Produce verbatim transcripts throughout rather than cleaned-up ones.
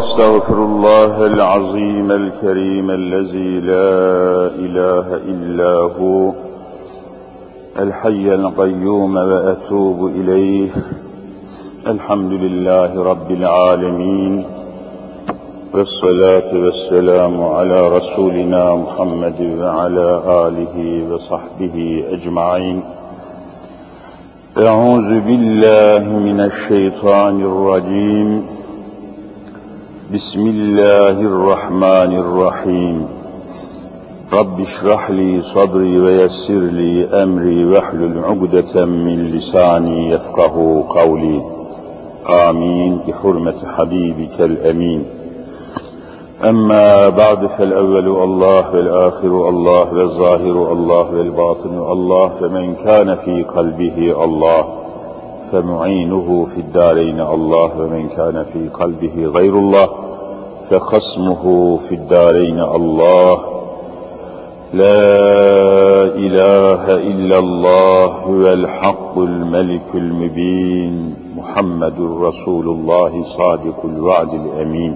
أستغفر الله العظيم الكريم الذي لا إله إلا هو الحي القيوم وأتوب إليه. الحمد لله رب العالمين والصلاة والسلام على رسولنا محمد وعلى آله وصحبه أجمعين. أعوذ بالله من الشيطان الرجيم. بسم الله الرحمن الرحيم. رب اشرح لي صدري ويسر لي أمري واحلل عقدة من لساني يفقه قولي. آمين بحرمة حبيبك الأمين. أما بعد فالأول الله والآخر الله والظاهر الله والباطن الله، فمن كان في قلبه الله فمعينه في الدارين الله، ومن كان في قلبه غير الله فخصمه في الدارين الله. لا إله إلا الله هو الحق الملك المبين، محمد رسول الله صادق الوعد الأمين.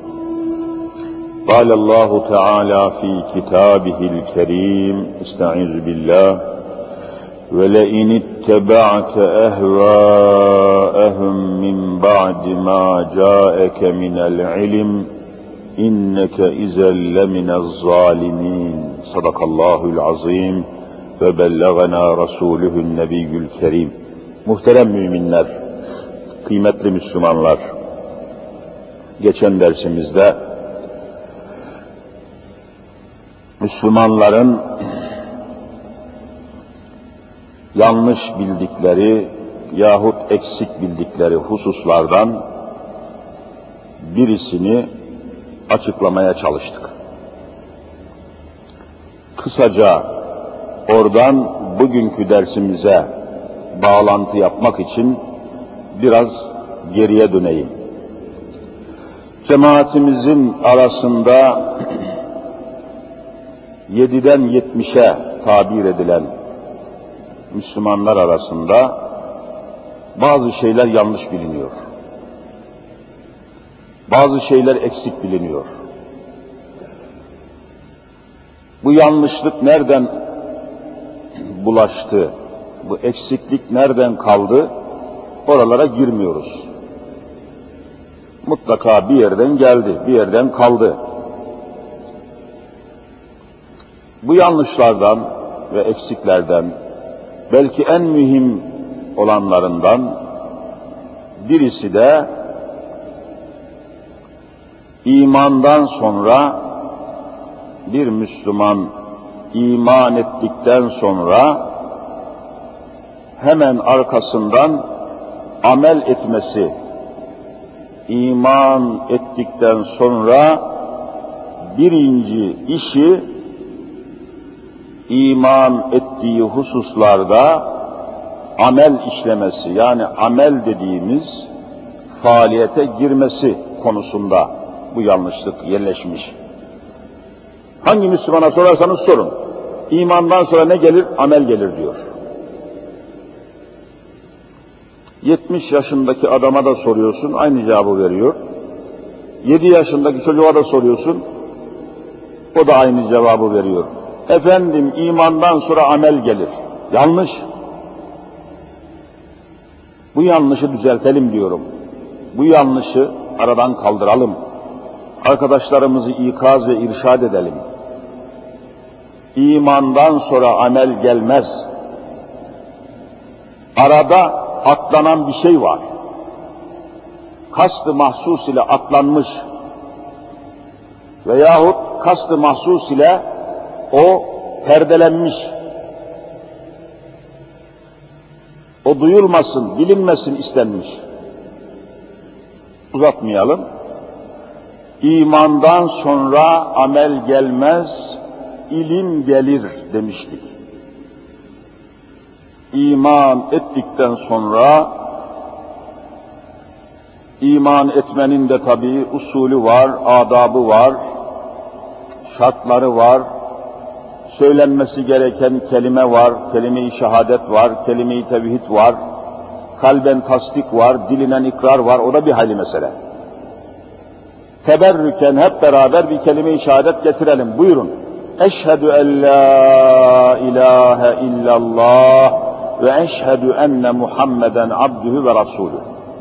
قال الله تعالى في كتابه الكريم: استعيذ بالله: ولئن اتبعت أهواءهم من بعد ما جاءك من العلم إنك إذا لمن الظالمين. صدق الله العظيم ve bellagana Resulühün Nebiyyül Kerim. Muhterem müminler, kıymetli Müslümanlar, geçen dersimizde Müslümanların yanlış bildikleri yahut eksik bildikleri hususlardan birisini açıklamaya çalıştık. Kısaca oradan bugünkü dersimize bağlantı yapmak için biraz geriye döneyim. Cemaatimizin arasında yediden yetmişe tabir edilen Müslümanlar arasında bazı şeyler yanlış biliniyor. Bazı şeyler eksik biliniyor. Bu yanlışlık nereden bulaştı? Bu eksiklik nereden kaldı? Oralara girmiyoruz. Mutlaka bir yerden geldi, bir yerden kaldı. Bu yanlışlardan ve eksiklerden belki en mühim olanlarından birisi de imandan sonra bir Müslüman iman ettikten sonra hemen arkasından amel etmesi. İman ettikten sonra birinci işi iman ettiği hususlarda amel işlemesi, yani amel dediğimiz faaliyete girmesi konusunda bu yanlışlık yerleşmiş. Hangi Müslümana sorarsanız sorun, imandan sonra ne gelir? Amel gelir diyor. yetmiş yaşındaki adama da soruyorsun, aynı cevabı veriyor. yedi yaşındaki çocuğa da soruyorsun, o da aynı cevabı veriyor. Efendim, imandan sonra amel gelir. Yanlış. Bu yanlışı düzeltelim diyorum. Bu yanlışı aradan kaldıralım. Arkadaşlarımızı ikaz ve irşad edelim. İmandan sonra amel gelmez. Arada atlanan bir şey var. Kast-ı mahsus ile atlanmış veyahut kast-ı mahsus ile o perdelenmiş. O duyulmasın, bilinmesin istenmiş. Uzatmayalım. İmandan sonra amel gelmez, ilim gelir demiştik. İman ettikten sonra, iman etmenin de tabii usulü var, adabı var, şartları var, söylenmesi gereken kelime var, kelime-i şehadet var, kelime-i tevhid var, kalben tasdik var, dilinen ikrar var, o da bir hayli mesele. teberrüken hep beraber bir kelime-i şehadet getirelim. Buyurun. Eşhedü en la ilahe illallah ve eşhedü enne Muhammeden abdühü ve rasulü.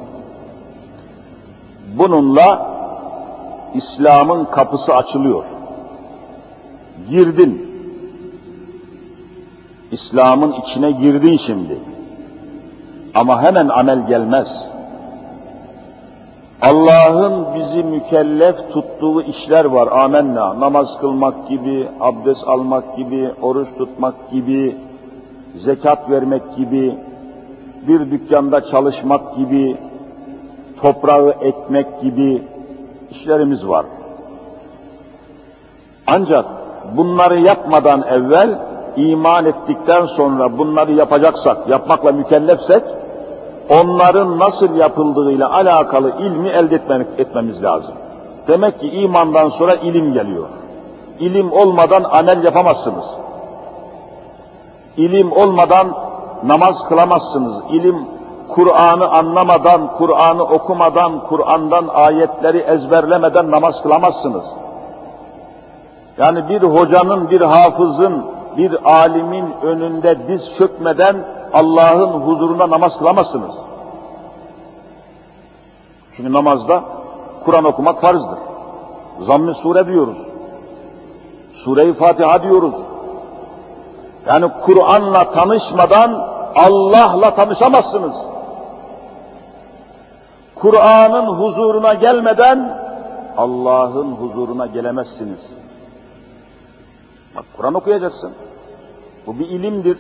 Bununla İslam'ın kapısı açılıyor. Girdin. İslam'ın içine girdin şimdi. Ama hemen amel gelmez. Allah'ın bizi mükellef tuttuğu işler var. Amenna. Namaz kılmak gibi, abdest almak gibi, oruç tutmak gibi, zekat vermek gibi, bir dükkanda çalışmak gibi, toprağı ekmek gibi işlerimiz var. Ancak bunları yapmadan evvel, iman ettikten sonra bunları yapacaksak, yapmakla mükellefsek, onların nasıl yapıldığıyla alakalı ilmi elde etmek, etmemiz lazım. Demek ki imandan sonra ilim geliyor. İlim olmadan amel yapamazsınız. İlim olmadan namaz kılamazsınız. İlim, Kur'an'ı anlamadan, Kur'an'ı okumadan, Kur'an'dan ayetleri ezberlemeden namaz kılamazsınız. Yani bir hocanın, bir hafızın, bir alimin önünde diz çökmeden Allah'ın huzurunda namaz kılamazsınız. Çünkü namazda Kur'an okumak farzdır. Zamm-ı Sure diyoruz. Sure-i Fatiha diyoruz. Yani Kur'an'la tanışmadan Allah'la tanışamazsınız. Kur'an'ın huzuruna gelmeden Allah'ın huzuruna gelemezsiniz. Bak, Kur'an okuyacaksın. Bu bir ilimdir.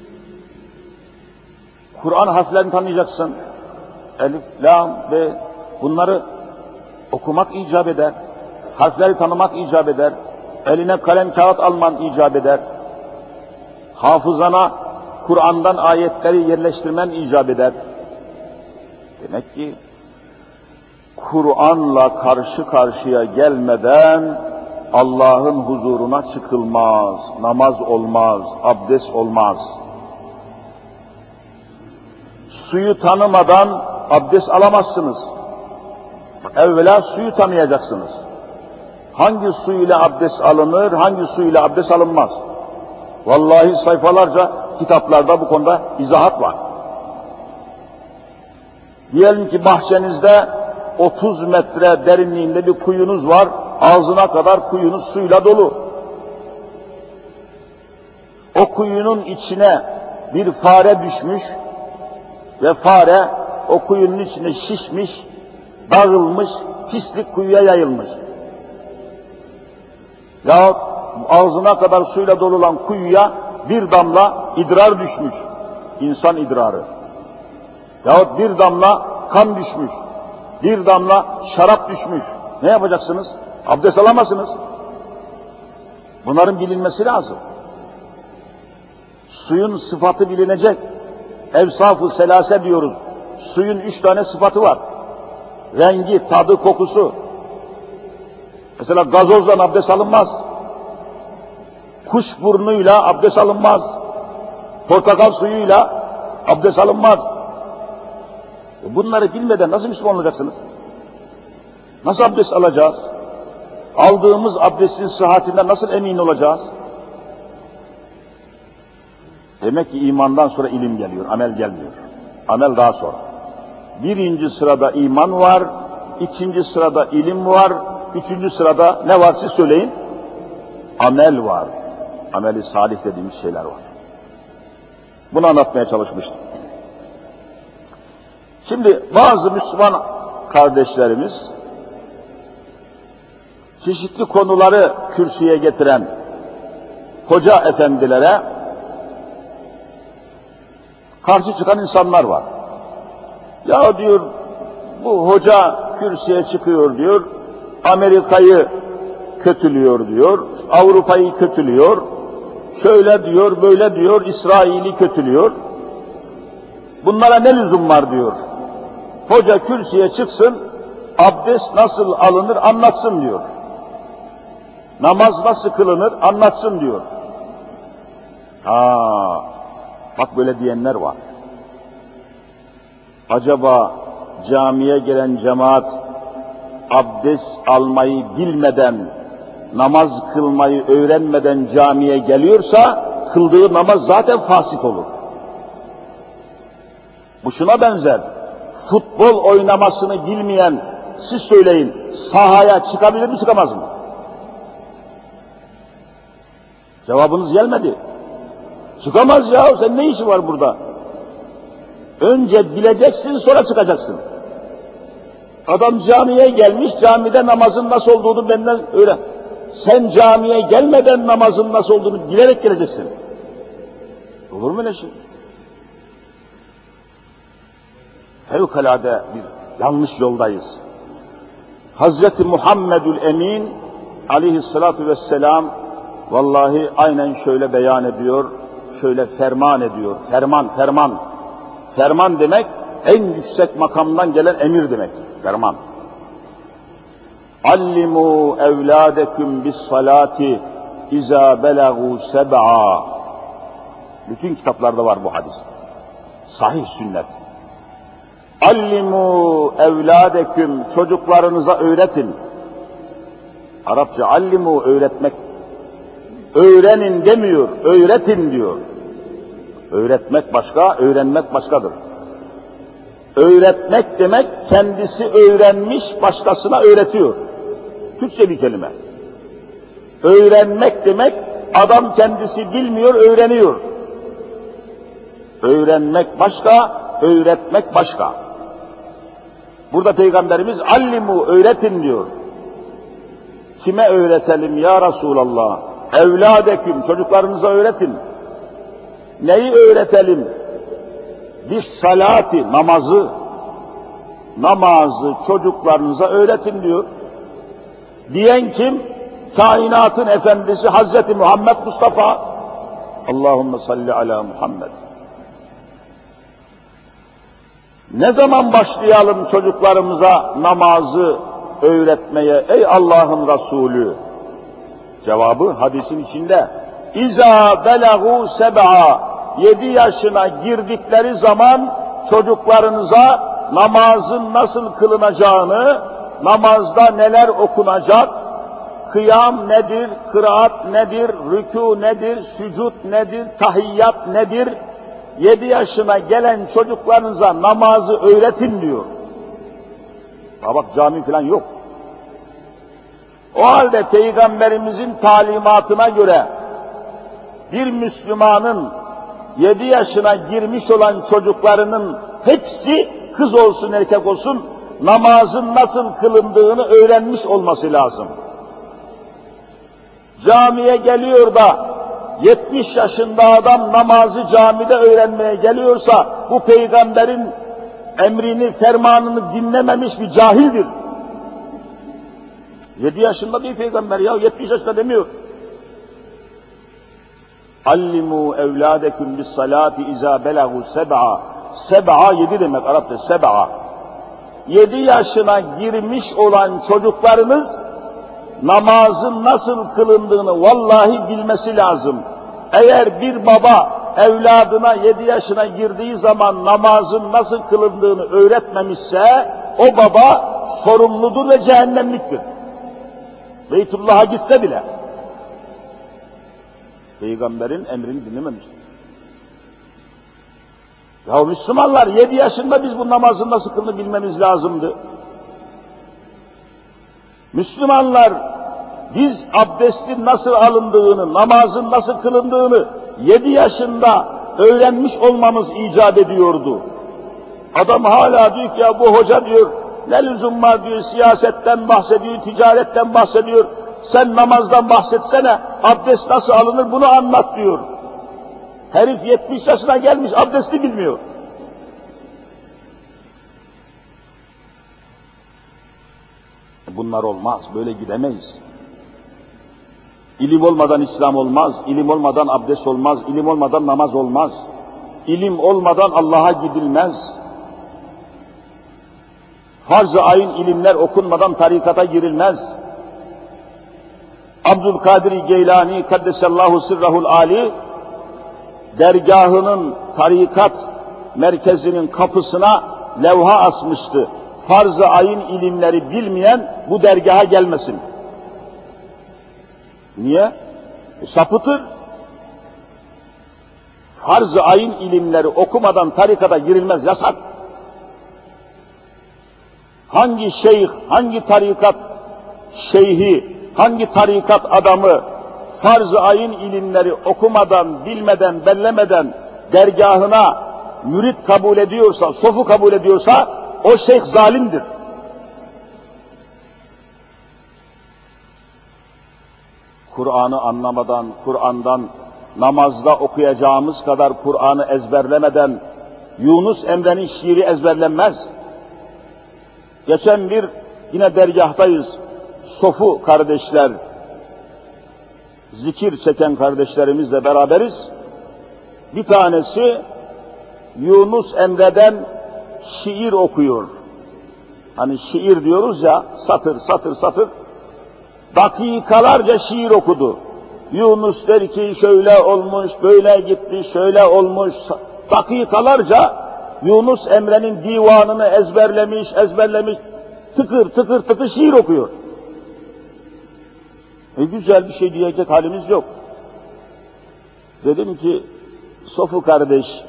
Kur'an harflerini tanıyacaksın. Elif, lam ve bunları okumak icap eder. Harfleri tanımak icap eder. Eline kalem kağıt alman icap eder. Hafızana Kur'an'dan ayetleri yerleştirmen icap eder. Demek ki Kur'an'la karşı karşıya gelmeden Allah'ın huzuruna çıkılmaz, namaz olmaz, abdest olmaz. Suyu tanımadan abdest alamazsınız. Evvela suyu tanıyacaksınız. Hangi su ile abdest alınır, hangi su ile abdest alınmaz? Vallahi sayfalarca kitaplarda bu konuda izahat var. Diyelim ki bahçenizde otuz metre derinliğinde bir kuyunuz var, ağzına kadar kuyunuz suyla dolu. O kuyunun içine bir fare düşmüş ve fare o kuyunun içine şişmiş, dağılmış, pislik kuyuya yayılmış. Yahut ağzına kadar suyla dolu olan kuyuya bir damla idrar düşmüş, insan idrarı. Yahut bir damla kan düşmüş, bir damla şarap düşmüş. Ne yapacaksınız? Abdest alamazsınız. Bunların bilinmesi lazım. Suyun sıfatı bilinecek. Evsaf-ı selase diyoruz. Suyun üç tane sıfatı var. Rengi, tadı, kokusu. Mesela gazozla abdest alınmaz. Kuş burnuyla abdest alınmaz. Portakal suyuyla abdest alınmaz. Bunları bilmeden nasıl Müslüman olacaksınız? Nasıl abdest alacağız? Aldığımız abdestin sıhhatinden nasıl emin olacağız? Demek ki imandan sonra ilim geliyor, amel gelmiyor. Amel daha sonra. Birinci sırada iman var, ikinci sırada ilim var, üçüncü sırada ne var siz söyleyin? Amel var. Ameli salih dediğimiz şeyler var. Bunu anlatmaya çalışmıştım. Şimdi bazı Müslüman kardeşlerimiz çeşitli konuları kürsüye getiren hoca efendilere karşı çıkan insanlar var. Ya diyor, bu hoca kürsüye çıkıyor diyor, Amerika'yı kötülüyor diyor, Avrupa'yı kötülüyor, şöyle diyor, böyle diyor, İsrail'i kötülüyor. Bunlara ne lüzum var diyor. Hoca kürsüye çıksın, abdest nasıl alınır anlatsın diyor. Namaz nasıl kılınır anlatsın diyor. Ha, bak böyle diyenler var. Acaba camiye gelen cemaat abdest almayı bilmeden, namaz kılmayı öğrenmeden camiye geliyorsa, kıldığı namaz zaten fasit olur. Bu şuna benzer, futbol oynamasını bilmeyen, siz söyleyin, sahaya çıkabilir mi, çıkamaz mı? Cevabınız gelmedi. Çıkamaz ya, sen ne işi var burada? Önce bileceksin, sonra çıkacaksın. Adam camiye gelmiş, camide namazın nasıl olduğunu benden öğren. Sen camiye gelmeden namazın nasıl olduğunu bilerek geleceksin. Olur mu öyle şey? Fevkalade bir yanlış yoldayız. Hazreti Muhammedül Emin aleyhissalatu vesselam vallahi aynen şöyle beyan ediyor, şöyle ferman ediyor. Ferman, ferman. Ferman demek en yüksek makamdan gelen emir demek. Ferman. Allimu evladekum bis salati iza belagu seb'a. Bütün kitaplarda var bu hadis. Sahih sünnet. Allimu evladekum, çocuklarınıza öğretin. Arapça allimu öğretmek. Öğrenin demiyor, öğretin diyor. Öğretmek başka, öğrenmek başkadır. Öğretmek demek kendisi öğrenmiş, başkasına öğretiyor. Türkçe bir kelime. Öğrenmek demek adam kendisi bilmiyor, öğreniyor. Öğrenmek başka, öğretmek başka. Burada Peygamberimiz allimu öğretin diyor. Kime öğretelim ya Resulallah? Evladeküm, çocuklarınıza öğretin. Neyi öğretelim? Bir salati, namazı. Namazı çocuklarınıza öğretin diyor. Diyen kim? Kainatın efendisi Hazreti Muhammed Mustafa. Allahümme salli ala Muhammed. Ne zaman başlayalım çocuklarımıza namazı öğretmeye ey Allah'ın Resulü? Cevabı hadisin içinde. İza belagu seb'a, yedi yaşına girdikleri zaman çocuklarınıza namazın nasıl kılınacağını, namazda neler okunacak, kıyam nedir, kıraat nedir, rükû nedir, sücud nedir, tahiyyat nedir, yedi yaşına gelen çocuklarınıza namazı öğretin diyor. Ha bak cami falan yok. O halde Peygamberimizin talimatına göre bir Müslümanın yedi yaşına girmiş olan çocuklarının hepsi kız olsun erkek olsun namazın nasıl kılındığını öğrenmiş olması lazım. Camiye geliyor da yetmiş yaşında adam namazı camide öğrenmeye geliyorsa bu peygamberin emrini, fermanını dinlememiş bir cahildir. Yedi yaşında değil peygamber ya, yetmiş yaşında demiyor. Allimu evladekum bis salati iza belagu seb'a. Seb'a yedi demek Arapça, seb'a. Yedi yaşına girmiş olan çocuklarınız namazın nasıl kılındığını vallahi bilmesi lazım. Eğer bir baba evladına yedi yaşına girdiği zaman namazın nasıl kılındığını öğretmemişse o baba sorumludur ve cehennemliktir. Beytullah'a gitse bile. Peygamberin emrini dinlememiş. Ya Müslümanlar yedi yaşında biz bu namazın nasıl kılını bilmemiz lazımdı. Müslümanlar biz abdestin nasıl alındığını, namazın nasıl kılındığını yedi yaşında öğrenmiş olmamız icap ediyordu. Adam hala diyor ki ya bu hoca diyor ne lüzum var diyor, siyasetten bahsediyor, ticaretten bahsediyor. Sen namazdan bahsetsene, abdest nasıl alınır bunu anlat diyor. Herif yetmiş yaşına gelmiş, abdesti bilmiyor. Bunlar olmaz, böyle gidemeyiz. İlim olmadan İslam olmaz, ilim olmadan abdest olmaz, ilim olmadan namaz olmaz. İlim olmadan Allah'a gidilmez. Farz-ı ayın ilimler okunmadan tarikata girilmez. Abdülkadir Geylani Kaddesallahu sirrahul ali dergahının tarikat merkezinin kapısına levha asmıştı. farz-ı ayın ilimleri bilmeyen bu dergaha gelmesin. Niye? E, sapıtır. Farz-ı ayın ilimleri okumadan tarikata girilmez, yasak. Hangi şeyh, hangi tarikat şeyhi, hangi tarikat adamı farz-ı ayın ilimleri okumadan, bilmeden, bellemeden dergahına mürit kabul ediyorsa, sofu kabul ediyorsa o şeyh zalimdir. Kur'an'ı anlamadan, Kur'an'dan namazda okuyacağımız kadar Kur'an'ı ezberlemeden Yunus Emre'nin şiiri ezberlenmez. Geçen bir yine dergahtayız, sofu kardeşler, zikir çeken kardeşlerimizle beraberiz. Bir tanesi Yunus Emre'den şiir okuyor. Hani şiir diyoruz ya, satır satır satır. Dakikalarca şiir okudu. Yunus der ki şöyle olmuş, böyle gitti, şöyle olmuş. Dakikalarca Yunus Emre'nin divanını ezberlemiş, ezberlemiş. Tıkır tıkır tıkır şiir okuyor. E güzel bir şey diyecek halimiz yok. Dedim ki, Sofu kardeş,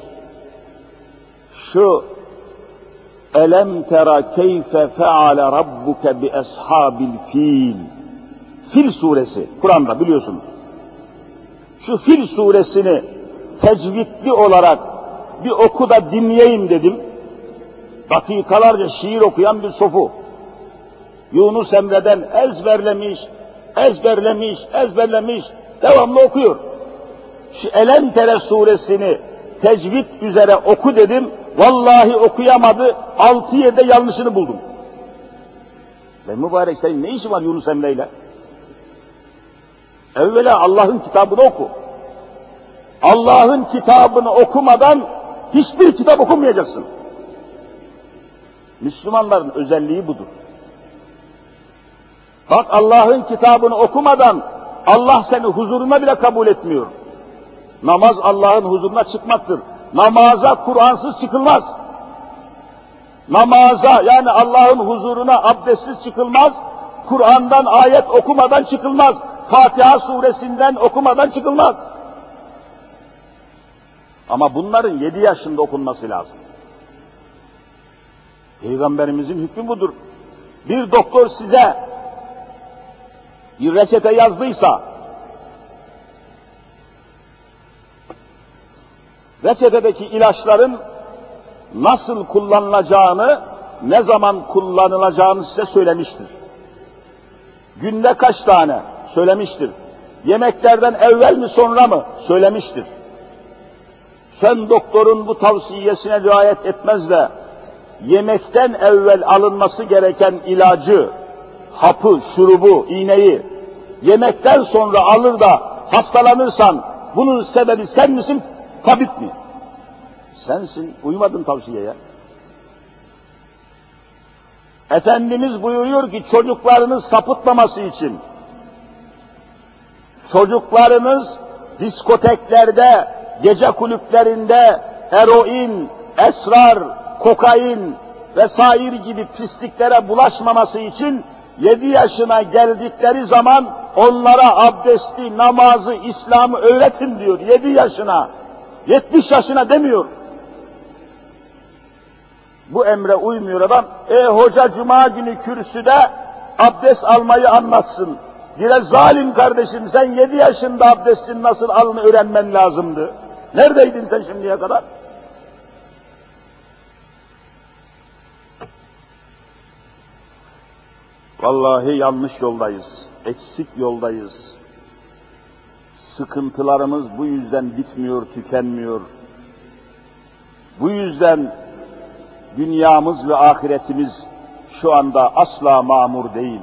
şu elem tera keyfe feale rabbuke bi ashabil fil. Fil suresi, Kur'an'da biliyorsunuz. Şu Fil suresini tecvidli olarak bir oku da dinleyeyim dedim. Dakikalarca şiir okuyan bir sofu. Yunus Emre'den ezberlemiş, ezberlemiş, ezberlemiş, devamlı okuyor. Şu Elem Tere suresini tecvid üzere oku dedim, vallahi okuyamadı, altı yerde yanlışını buldum. Ve mübarek senin ne işi var Yunus Emre'yle? Evvela Allah'ın kitabını oku. Allah'ın kitabını okumadan hiçbir kitap okumayacaksın. Müslümanların özelliği budur. Bak Allah'ın kitabını okumadan Allah seni huzuruna bile kabul etmiyor. Namaz Allah'ın huzuruna çıkmaktır. Namaza Kur'ansız çıkılmaz. Namaza yani Allah'ın huzuruna abdestsiz çıkılmaz. Kur'an'dan ayet okumadan çıkılmaz. Fatiha suresinden okumadan çıkılmaz. Ama bunların yedi yaşında okunması lazım. Peygamberimizin hükmü budur. Bir doktor size bir reçete yazdıysa, reçetedeki ilaçların nasıl kullanılacağını, ne zaman kullanılacağını size söylemiştir. Günde kaç tane söylemiştir. Yemeklerden evvel mi sonra mı söylemiştir. Sen doktorun bu tavsiyesine riayet etmez de yemekten evvel alınması gereken ilacı, hapı, şurubu, iğneyi yemekten sonra alır da hastalanırsan bunun sebebi sen misin, tabip mi? Sensin, uymadın tavsiyeye. Efendimiz buyuruyor ki çocuklarınız sapıtmaması için, çocuklarınız diskoteklerde, gece kulüplerinde eroin, esrar, kokain vesaire gibi pisliklere bulaşmaması için yedi yaşına geldikleri zaman onlara abdesti, namazı, İslam'ı öğretin diyor. Yedi yaşına, yetmiş yaşına demiyor. Bu emre uymuyor adam. E hoca cuma günü kürsüde abdest almayı anlatsın. Dire zalim kardeşim sen yedi yaşında abdestin nasıl alını öğrenmen lazımdı. Neredeydin sen şimdiye kadar? Vallahi yanlış yoldayız, eksik yoldayız. Sıkıntılarımız bu yüzden bitmiyor, tükenmiyor. Bu yüzden dünyamız ve ahiretimiz şu anda asla mamur değil.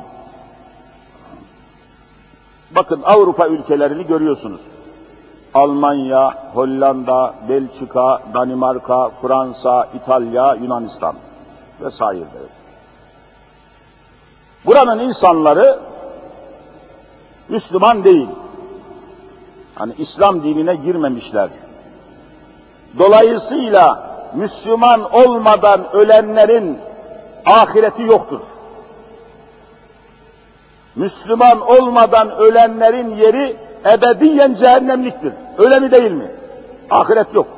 Bakın Avrupa ülkelerini görüyorsunuz. Almanya, Hollanda, Belçika, Danimarka, Fransa, İtalya, Yunanistan vesaire. Buranın insanları Müslüman değil. Hani İslam dinine girmemişler. Dolayısıyla Müslüman olmadan ölenlerin ahireti yoktur. Müslüman olmadan ölenlerin yeri ebediyen cehennemliktir. Öyle mi değil mi? Ahiret yok.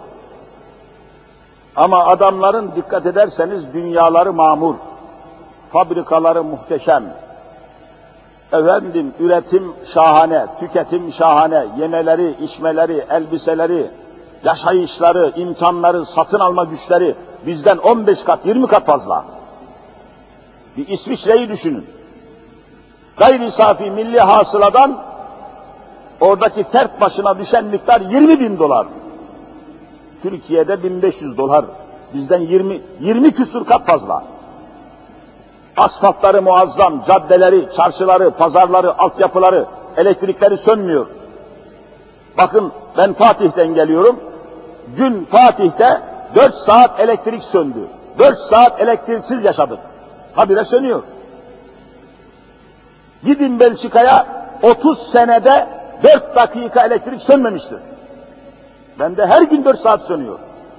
Ama adamların dikkat ederseniz dünyaları mamur, fabrikaları muhteşem, efendim üretim şahane, tüketim şahane, yemeleri, içmeleri, elbiseleri, yaşayışları, imkanları, satın alma güçleri bizden on beş kat, yirmi kat fazla. Bir İsviçre'yi düşünün. Gayri safi milli hasıladan oradaki fert başına düşen miktar yirmi bin dolar. Türkiye'de bin beş yüz dolar. Bizden yirmi, yirmi küsur kat fazla. Asfaltları muazzam, caddeleri, çarşıları, pazarları, altyapıları, elektrikleri sönmüyor. Bakın ben Fatih'ten geliyorum. Dün Fatih'te dört saat elektrik söndü. dört saat elektriksiz yaşadık. Habire sönüyor. Gidin Belçika'ya, otuz senede dört dakika elektrik sönmemiştir. Bende her gün dört saat sönüyor.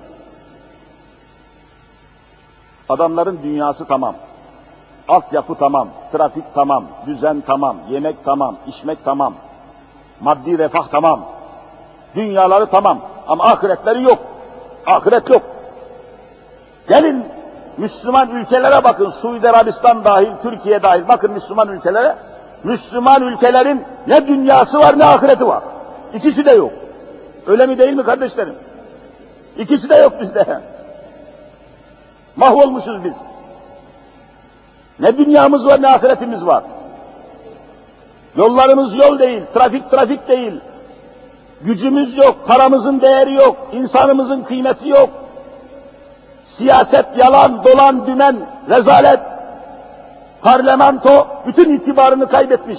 Adamların dünyası tamam. Altyapı tamam, trafik tamam, düzen tamam, yemek tamam, içmek tamam, maddi refah tamam. Dünyaları tamam ama ahiretleri yok. Ahiret yok. Gelin Müslüman ülkelere bakın, Suudi Arabistan dahil, Türkiye dahil, bakın Müslüman ülkelere. Müslüman ülkelerin ne dünyası var ne ahireti var. İkisi de yok. Öyle mi değil mi kardeşlerim? İkisi de yok bizde. Mahvolmuşuz biz. Ne dünyamız var ne ahiretimiz var. Yollarımız yol değil, trafik trafik değil. Gücümüz yok, paramızın değeri yok, insanımızın kıymeti yok. Siyaset yalan, dolan, dümen, rezalet. Parlamento bütün itibarını kaybetmiş.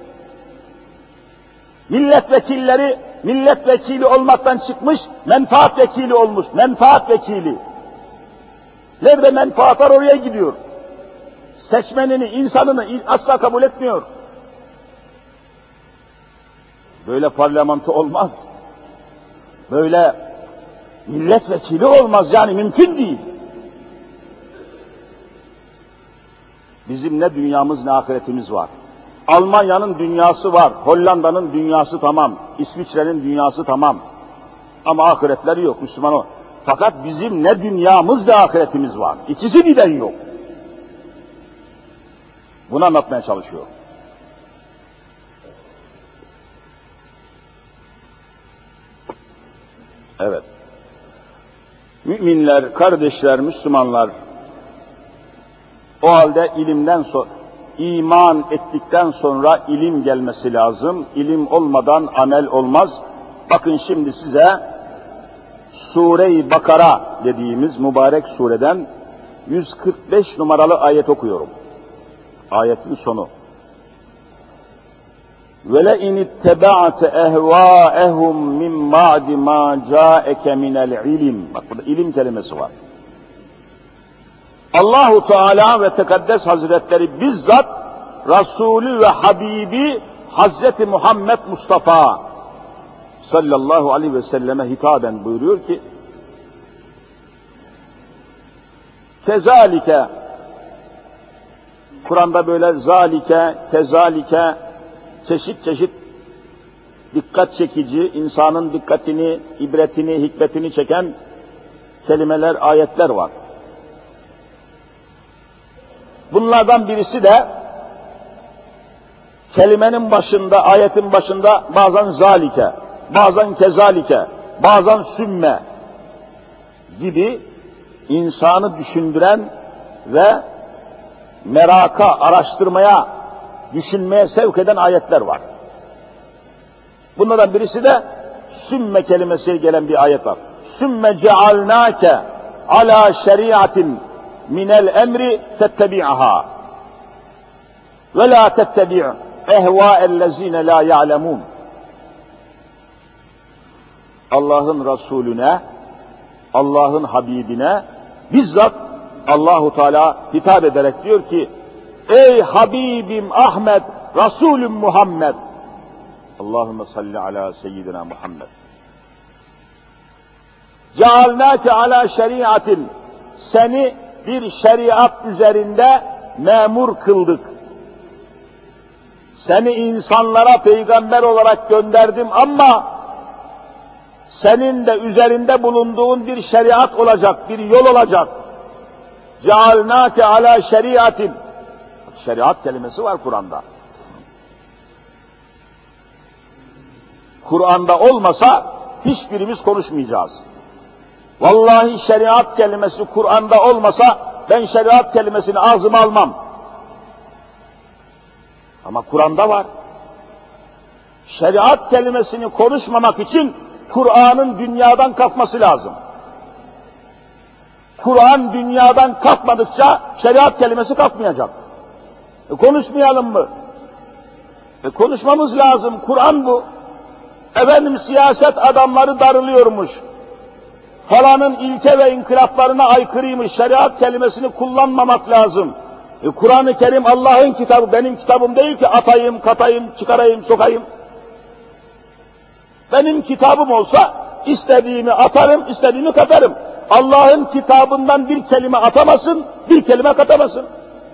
Milletvekilleri milletvekili olmaktan çıkmış, menfaat vekili olmuş, menfaat vekili. Nerede menfaat var oraya gidiyor. Seçmenini, insanını asla kabul etmiyor. Böyle parlamento olmaz. Böyle milletvekili olmaz, yani mümkün değil. Bizim ne dünyamız ne ahiretimiz var. Almanya'nın dünyası var, Hollanda'nın dünyası tamam, İsviçre'nin dünyası tamam. Ama ahiretleri yok Müslüman o. Fakat bizim ne dünyamız ne ahiretimiz var. İkisi birden yok. Bunu anlatmaya çalışıyor. Evet. Müminler, kardeşler, Müslümanlar, o halde ilimden sonra, iman ettikten sonra ilim gelmesi lazım. İlim olmadan amel olmaz. Bakın şimdi size Sure-i Bakara dediğimiz mübarek sureden yüz kırk beş numaralı ayet okuyorum. Ayetin sonu. وَلَئِنِ اتَّبَعْتَ اَهْوَاءَهُمْ مِنْ بَعْدِ مَا جَاءَكَ مِنَ الْعِلِمِ. Bak burada ilim kelimesi var. Allahu Teala ve Tekaddes Hazretleri bizzat Resulü ve Habibi Hazreti Muhammed Mustafa sallallahu aleyhi ve selleme hitaben buyuruyor ki kezalike, Kur'an'da böyle zalike, kezalike çeşit çeşit dikkat çekici, insanın dikkatini, ibretini, hikmetini çeken kelimeler, ayetler var. Bunlardan birisi de kelimenin başında, ayetin başında bazen zalike, bazen kezalike, bazen sümme gibi insanı düşündüren ve meraka, araştırmaya, düşünmeye sevk eden ayetler var. Bunlardan birisi de sümme kelimesiyle gelen bir ayet var. Sümme cealnâke alâ şeriatin minel emri tettebi'aha ve la tettebi' ehvâellezîne lâ ya'lemûn. Allah'ın Resulüne, Allah'ın Habibine bizzat Allahu Teala hitap ederek diyor ki: ey Habibim Ahmet, Resulüm Muhammed. Allahümme salli ala seyyidina Muhammed. Cealnâke ala şeriatin. Seni bir şeriat üzerinde memur kıldık. Seni insanlara peygamber olarak gönderdim ama senin de üzerinde bulunduğun bir şeriat olacak, bir yol olacak. cealnâke alâ şeriatin. Şeriat kelimesi var Kur'an'da. Kur'an'da olmasa hiçbirimiz konuşmayacağız. Vallahi şeriat kelimesi Kur'an'da olmasa ben şeriat kelimesini ağzıma almam. Ama Kur'an'da var. Şeriat kelimesini konuşmamak için Kur'an'ın dünyadan kalkması lazım. Kur'an dünyadan kalkmadıkça şeriat kelimesi kalkmayacak. E konuşmayalım mı? E konuşmamız lazım. Kur'an bu. Efendim siyaset adamları darılıyormuş. Falanın ilke ve inkılaplarına aykırıymış. Şeriat kelimesini kullanmamak lazım. E Kur'an-ı Kerim Allah'ın kitabı, benim kitabım değil ki atayım, katayım, çıkarayım, sokayım. Benim kitabım olsa istediğimi atarım, istediğimi katarım. Allah'ın kitabından bir kelime atamasın, bir kelime katamasın.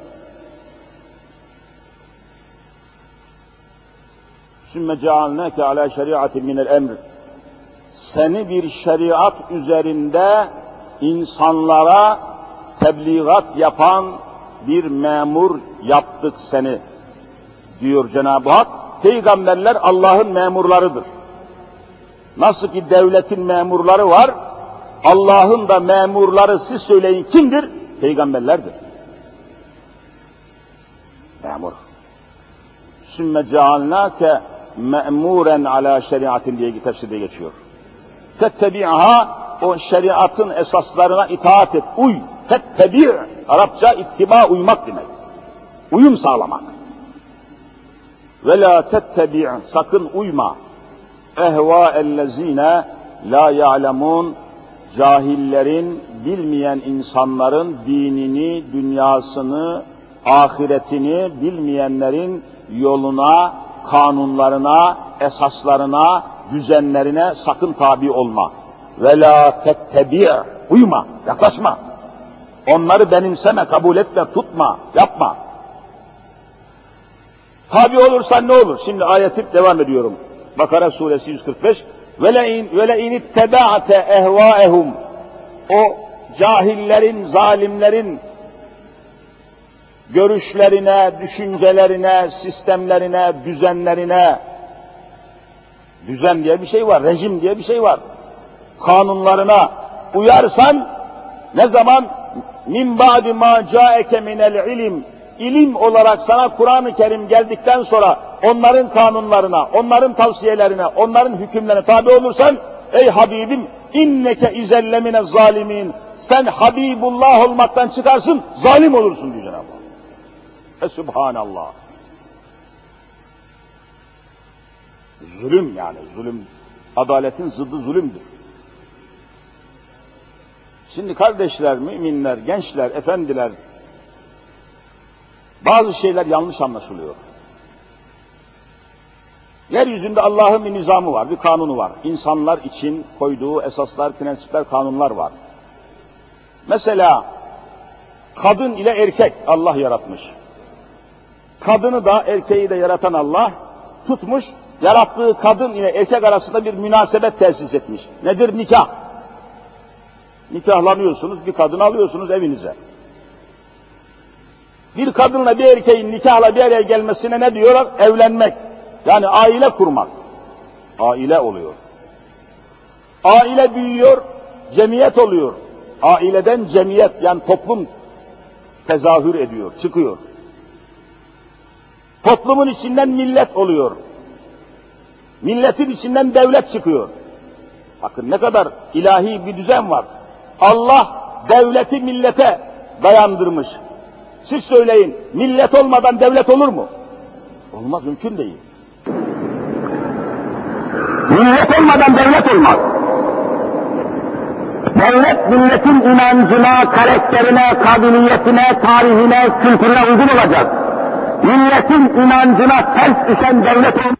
Sümme cealnâke alâ şeriatin minel emr. Seni bir şeriat üzerinde insanlara tebliğat yapan bir memur yaptık seni, diyor Cenab-ı Hak. Peygamberler Allah'ın memurlarıdır. Nasıl ki devletin memurları var, Allah'ın da memurları siz söyleyin kimdir? Peygamberlerdir. Memur. Sümme cealnâke me'mûren alâ şeriatin diye tefsirde geçiyor. Fettebi'ha, o şeriatın esaslarına itaat et, uy. Fettebi' Arapça ittiba, uymak demek. Uyum sağlamak. Ve la tettebi' sakın uyma. Ehvâellezîne la ya'lemûn, cahillerin, bilmeyen insanların dinini, dünyasını, ahiretini bilmeyenlerin yoluna, kanunlarına, esaslarına, düzenlerine sakın tabi olma. Ve la tettebi' uyma, yaklaşma. Onları benimseme, kabul etme, tutma, yapma. Tabi olursan ne olur? Şimdi ayeti devam ediyorum. Bakara suresi yüz kırk beş. وَلَاِنِ اتَّبَعْتَ اَهْوَاءَهُمْ O cahillerin, zalimlerin görüşlerine, düşüncelerine, sistemlerine, düzenlerine, düzen diye bir şey var, rejim diye bir şey var. Kanunlarına uyarsan, ne zaman? مِنْ بَعْدِ مَا جَاءَكَ مِنَ الْعِلِمِ İlim olarak sana Kur'an-ı Kerim geldikten sonra onların kanunlarına, onların tavsiyelerine, onların hükümlerine tabi olursan, ey Habibim, inneke izellemine zalimin, sen Habibullah olmaktan çıkarsın, zalim olursun diyor Cenab-ı Hak. E Subhanallah. Zulüm yani, zulüm, adaletin zıddı zulümdür. Şimdi kardeşler, müminler, gençler, efendiler, bazı şeyler yanlış anlaşılıyor. Yeryüzünde Allah'ın bir nizamı var, bir kanunu var. İnsanlar için koyduğu esaslar, prensipler, kanunlar var. Mesela kadın ile erkek Allah yaratmış. Kadını da erkeği de yaratan Allah tutmuş, yarattığı kadın ile erkek arasında bir münasebet tesis etmiş. Nedir? Nikah. Nikahlanıyorsunuz, bir kadın alıyorsunuz evinize. Bir kadınla bir erkeğin nikahla bir araya gelmesine ne diyorlar? Evlenmek. Yani aile kurmak. Aile oluyor. Aile büyüyor, cemiyet oluyor. Aileden cemiyet, yani toplum tezahür ediyor, çıkıyor. Toplumun içinden millet oluyor. Milletin içinden devlet çıkıyor. Bakın ne kadar ilahi bir düzen var. Allah devleti millete dayandırmış. Siz söyleyin, millet olmadan devlet olur mu? Olmaz, mümkün değil. Millet olmadan devlet olmaz. Devlet milletin inancına, karakterine, kabiliyetine, tarihine, kültürüne uygun olacak. Milletin inancına ters düşen devlet olmaz.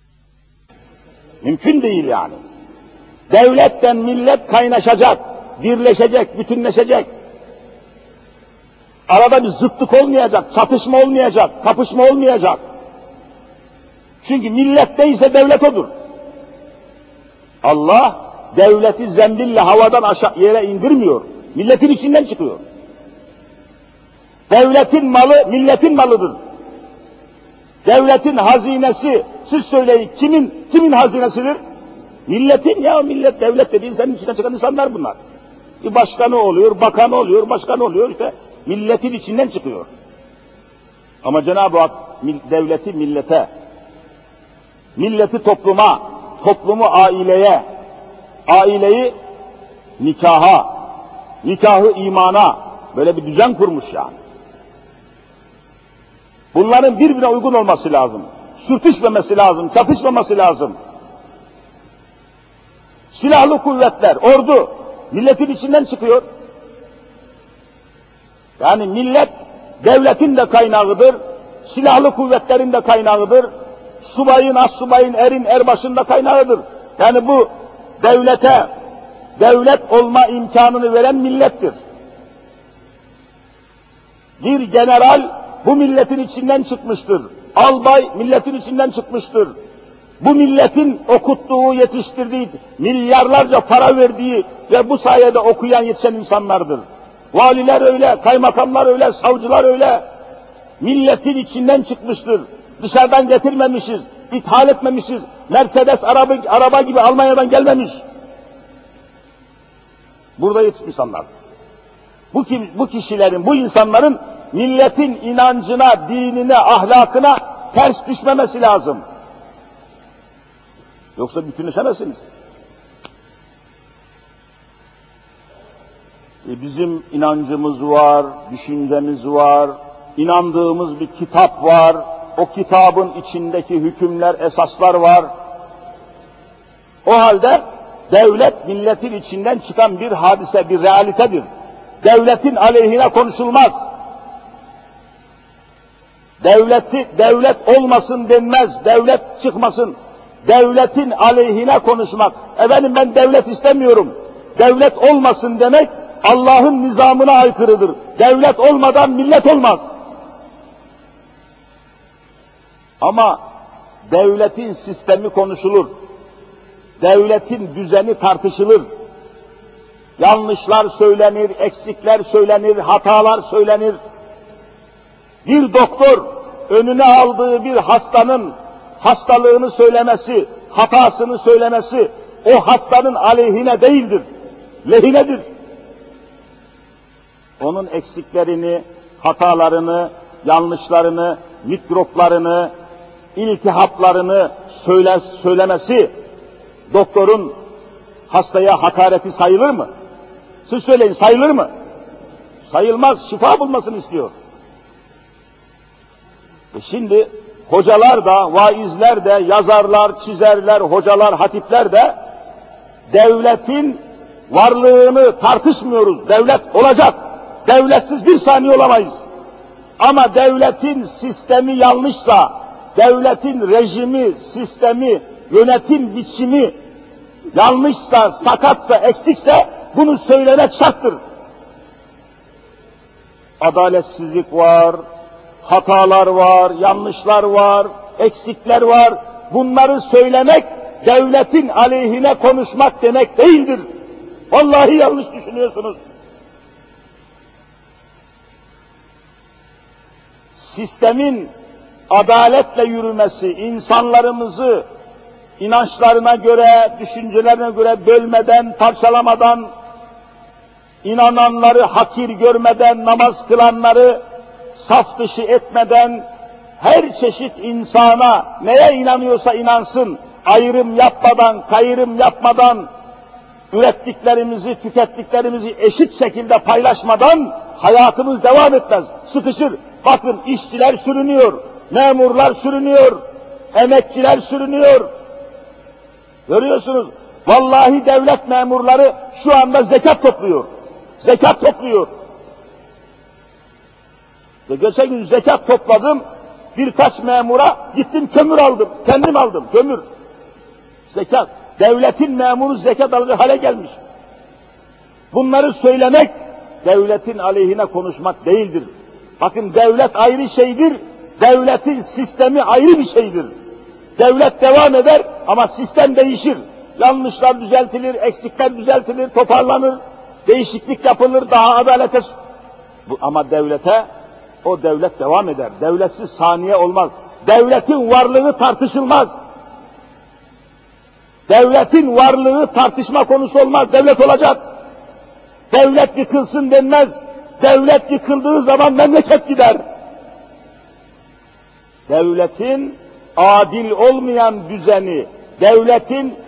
Mümkün değil yani. Devletten millet kaynaşacak, birleşecek, bütünleşecek. Arada bir zıtlık olmayacak, çatışma olmayacak, kapışma olmayacak. Çünkü millet neyse devlet odur. Allah devleti zembille havadan aşağı yere indirmiyor. Milletin içinden çıkıyor. Devletin malı milletin malıdır. Devletin hazinesi, siz söyleyin, kimin kimin hazinesidir? Milletin. Ya millet, devlet dediğin senin içinden çıkan insanlar bunlar. Bir başkanı oluyor, bakanı oluyor, başkanı oluyor, işte milletin içinden çıkıyor. Ama Cenab-ı Hak devleti millete, milleti topluma, toplumu aileye, aileyi nikaha, nikahı imana, böyle bir düzen kurmuş yani. Bunların birbirine uygun olması lazım. Sürtüşmemesi lazım, çatışmaması lazım. Silahlı kuvvetler, ordu, milletin içinden çıkıyor. Yani millet, devletin de kaynağıdır, silahlı kuvvetlerin de kaynağıdır, subayın, assubayın, erin, erbaşın da kaynağıdır. Yani bu devlete, devlet olma imkanını veren millettir. Bir general bu milletin içinden çıkmıştır. Albay milletin içinden çıkmıştır. Bu milletin okuttuğu, yetiştirdiği, milyarlarca para verdiği ve bu sayede okuyan, yetişen insanlardır. Valiler öyle, kaymakamlar öyle, savcılar öyle. Milletin içinden çıkmıştır. Dışarıdan getirmemişiz, ithal etmemişiz. Mercedes araba, araba gibi Almanya'dan gelmemiş. Burada yetişmiş insanlar. Bu, bu kişilerin, bu insanların milletin inancına, dinine, ahlakına ters düşmemesi lazım. Yoksa bütünleşemezsiniz. E bizim inancımız var, düşüncemiz var, inandığımız bir kitap var, o kitabın içindeki hükümler, esaslar var. O halde devlet milletin içinden çıkan bir hadise, bir realitedir. Devletin aleyhine konuşulmaz. Devleti, devlet olmasın denmez, devlet çıkmasın. Devletin aleyhine konuşmak, efendim ben devlet istemiyorum, devlet olmasın demek, Allah'ın nizamına aykırıdır. Devlet olmadan millet olmaz. Ama devletin sistemi konuşulur, devletin düzeni tartışılır, yanlışlar söylenir, eksikler söylenir, hatalar söylenir. Bir doktor önüne aldığı bir hastanın hastalığını söylemesi, hatasını söylemesi o hastanın aleyhine değildir, lehinedir. Onun eksiklerini, hatalarını, yanlışlarını, mikroplarını, iltihaplarını söyle, söylemesi doktorun hastaya hakareti sayılır mı? Siz söyleyin, sayılır mı? Sayılmaz, şifa bulmasını istiyor. E şimdi hocalar da, vaizler de, yazarlar, çizerler, hocalar, hatipler de devletin varlığını tartışmıyoruz. Devlet olacak. Devletsiz bir saniye olamayız. Ama devletin sistemi yanlışsa, devletin rejimi, sistemi, yönetim biçimi yanlışsa, sakatsa, eksikse bunu söylemek şarttır. Adaletsizlik var, hatalar var, yanlışlar var, eksikler var. Bunları söylemek, devletin aleyhine konuşmak demek değildir. Vallahi yanlış düşünüyorsunuz. Sistemin adaletle yürümesi, insanlarımızı inançlarına göre, düşüncelerine göre bölmeden, parçalamadan, inananları hakir görmeden, namaz kılanları saf dışı etmeden, her çeşit insana neye inanıyorsa inansın, ayrım yapmadan, kayırım yapmadan, ürettiklerimizi, tükettiklerimizi eşit şekilde paylaşmadan hayatımız devam etmez, sıkışır. Bakın işçiler sürünüyor, memurlar sürünüyor, emekçiler sürünüyor. Görüyorsunuz, vallahi devlet memurları şu anda zekat topluyor, zekat topluyor. Ve geçen gün zekat topladım, birkaç memura gittim kömür aldım, kendim aldım kömür. Zekat, devletin memuru zekat alacak hale gelmiş. Bunları söylemek, devletin aleyhine konuşmak değildir. Bakın devlet ayrı şeydir, devletin sistemi ayrı bir şeydir. Devlet devam eder ama sistem değişir. Yanlışlar düzeltilir, eksikler düzeltilir, toparlanır, değişiklik yapılır, daha adalete... Bu, ama devlete, o devlet devam eder. Devletsiz saniye olmaz. Devletin varlığı tartışılmaz. Devletin varlığı tartışma konusu olmaz. Devlet olacak. Devlet yıkılsın denmez. Devlet yıkıldığı zaman memleket gider. Devletin adil olmayan düzeni, devletin